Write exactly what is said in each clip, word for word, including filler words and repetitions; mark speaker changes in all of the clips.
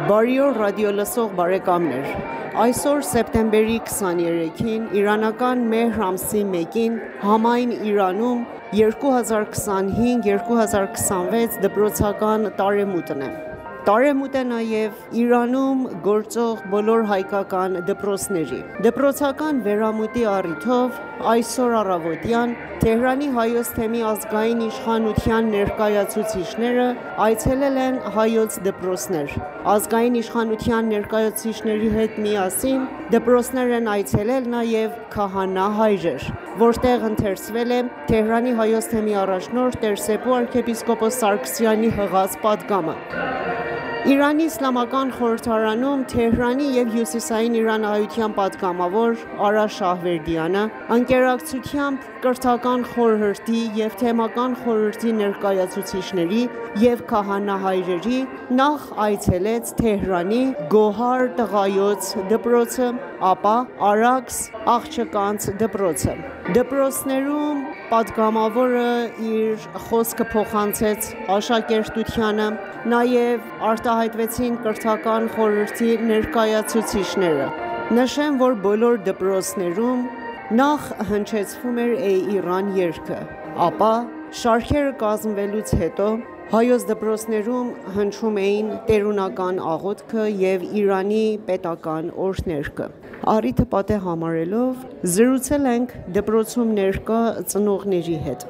Speaker 1: Բարի օր ռադիոլսող բարեկամներ։ Այսօր սեպտեմբերի քսաներեքին իրանական մեհր ամսի մեկին համայն Իրանում երկու հազար քսանհինգ երկու հազար քսանվեց դպրոցական տարեմուտն է։ Տարեմուտ է նաև Իրանում գործող բոլոր հայկական դպրոցների։ Դպրոցական վերամուտի առիթով այսօր առավոտյան Թեհրանի Հայոց թեմի ազգային իշխանության ներկայացուցիչները այցելել են հայոց դպրոցներ։ Ազգային իշխանության ներկայացուցիչների հետ միասին դպրոցներ են այցելել նաև քահանա հայրեր, որտեղ ընթերցվել է Թեհրանի Հայոց թեմի առաջնորդ Տեր-Սեփու arczepiskopos Սարգսյանի հղած պատգամը։ Իրանի Իսլամական խորհրդարանում Թեհրանի և Հյուսիսային Իրանահայության պատգամավոր Արա Շահվերդյանը ընկերակցությամբ կրթական խորհրդի և թեմական խորհրդի ներկայացուցիչների և քահանա-հայրերի նախ այցելեց Թեհրանի Գոհար տղայոց դպրոցը, ապա Արաքս աղջկանց դպրոցը։ Դպրոցներում պատգամավորը իր խոսքը փոխանցեց աշակերտությանը, նաև արտահայտվեցին կրթական խորհրդի ներկայացուցիչները։ Նշեմ, որ բոլոր դպրոցներում նախ հնչեցվում էր «Էյ Իրան» երգը, ապա շարքերը կազմվելուց հետո հայոց դպրոցներում հնչում էին տերունական աղոթքը և Իրանի պետական օրհներգը։ Առիթը պատեհ համարելով զրուցել ենք դպրոցում ներկա ծնողների հետ։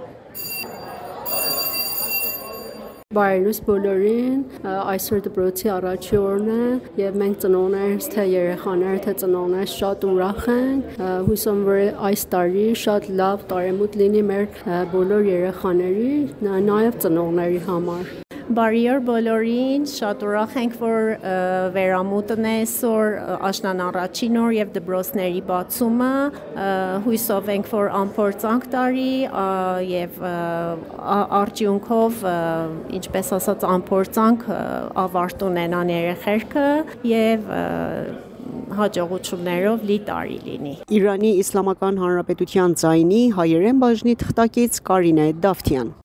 Speaker 2: Բարելույս բոլորին, այսօր դպրոցի առաջի օրն է և մենք ծնողներս թե երեխաները թե ծնողներս շատ ուրախ ենք, հույսում որ այս տարի շատ լավ տարեմուտ լինի մեր բոլոր երեխաների, նաև ծնողների համար։
Speaker 3: Բարի օր բոլորին, շատ ուրախ ենք, որ վերամուտն է այսօր աշնան առաջին օր և դպրոցների բացումը, հույսով ենք, որ անփորձանք տարի և արդյունքով, ինչպես ասած, անփորձանք ավարտ ունենան երեխեքը և հաջողություններով լի տարի լինի։
Speaker 1: Իրանի Իսլամական Հանրապետության ձայնի հայերեն բաժնի թղթակից Կարինե Դավթյան։